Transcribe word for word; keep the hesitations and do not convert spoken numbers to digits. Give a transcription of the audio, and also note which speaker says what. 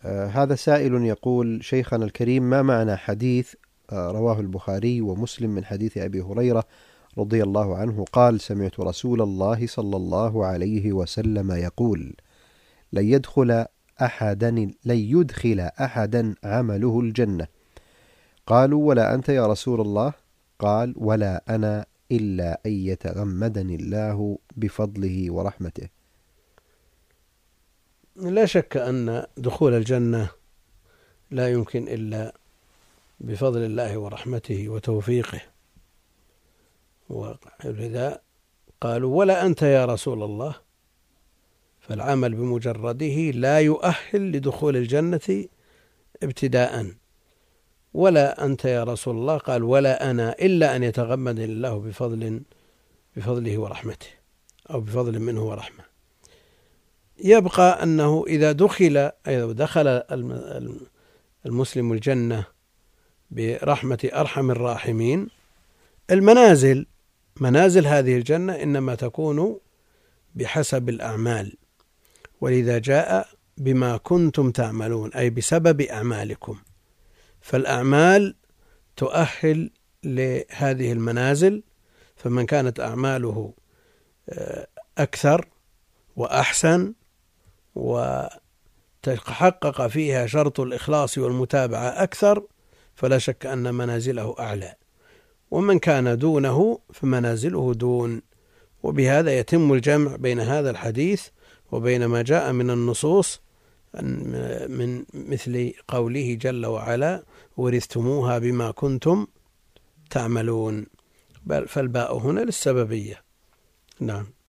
Speaker 1: آه هذا سائل يقول: شيخنا الكريم، ما معنى حديث آه رواه البخاري ومسلم من حديث أبي هريرة رضي الله عنه قال: سمعت رسول الله صلى الله عليه وسلم يقول: لن يدخل أحدا لن يدخل أحدا عمله الجنة. قالوا: ولا أنت يا رسول الله؟ قال: ولا أنا إلا أن يتغمدني الله بفضله ورحمته.
Speaker 2: لا شك أن دخول الجنة لا يمكن إلا بفضل الله ورحمته وتوفيقه، ولذا قالوا: ولا أنت يا رسول الله، فالعمل بمجرده لا يؤهل لدخول الجنة ابتداء. ولا أنت يا رسول الله، قال: ولا أنا إلا أن يتغمدني الله بفضل بفضله ورحمته، أو بفضل منه ورحمة. يبقى أنه إذا دخل إذا دخل المسلم الجنة برحمة أرحم الراحمين، المنازل منازل هذه الجنة إنما تكون بحسب الأعمال، ولذا جاء بما كنتم تعملون، أي بسبب أعمالكم. فالأعمال تؤهل لهذه المنازل، فمن كانت أعماله أكثر وأحسن وتحقق فيها شرط الإخلاص والمتابعة أكثر، فلا شك أن منازله أعلى. ومن كان دونه فمنازله دون. وبهذا يتم الجمع بين هذا الحديث وبين ما جاء من النصوص من مثل قوله جل وعلا: ورثتموها بما كنتم تعملون. فالباء هنا للسببية. نعم.